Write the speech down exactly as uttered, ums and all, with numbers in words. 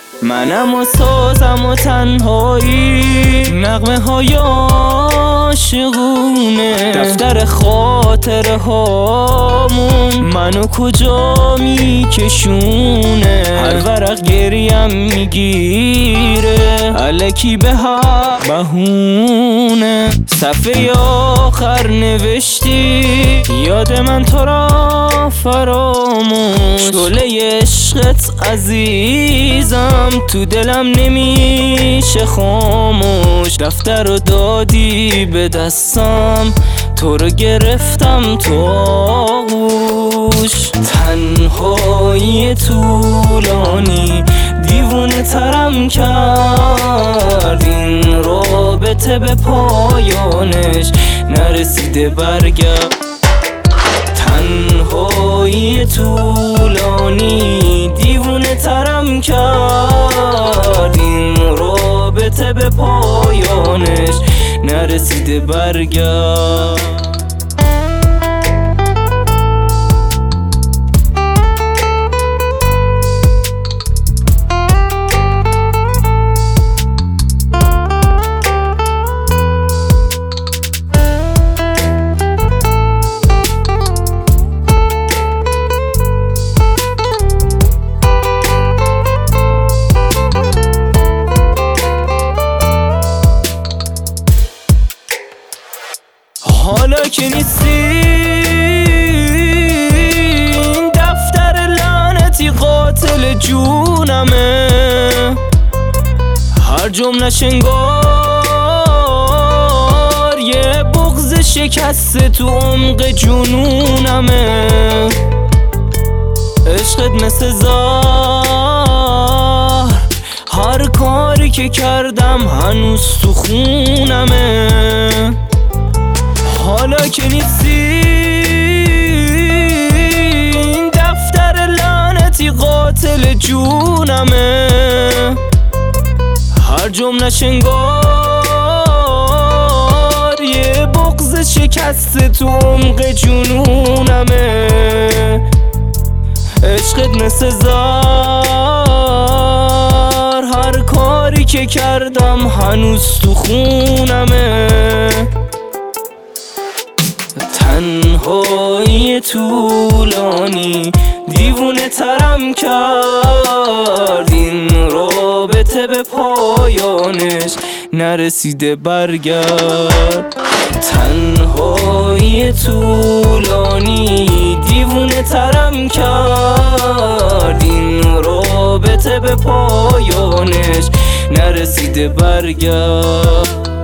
منم و سازم و تنهایی، نغمه های عاشقونه، دفتر خاطره هامون منو کجا میکشونه. هر ورق گریم میگیره الکی به هر بهونه. صفحه آخر نوشتی یاد من تو را فراموش، شعله عشقت عزیزم تو دلم نمیشه خاموش. دفتر رو دادی به دستم تو رو گرفتم تو آغوش. تنهایی طولانی دیوونه ترم کرد، این رابطه به پایانش نرسیده برگرد. تنهایی طولانی دیوونه ترم کرد، این رابطه به پایانش نرسیده برگرد. حالا که نیستی این دفتر لعنتی قاتل جونمه، هر جمله‌ش انگار یه بغض شکسته تو عمق جنونمه. عشقت مثل زهر، هر کاری که کردم هنوز تو خونمه. حالا که نیستی این دفتر لعنتی قاتل جونمه، هر جمله‌ش انگار یه بغض شکسته تو عمق جنونمه. عشقت مثل زهر، هر کاری که کردم هنوز تو خونمه. تنهایی طولانی دیوونه ترم کرد، این رابطه به پایانش نرسیده برگرد. تنهایی طولانی دیوونه ترم کرد، این رابطه به پایانش نرسیده برگرد.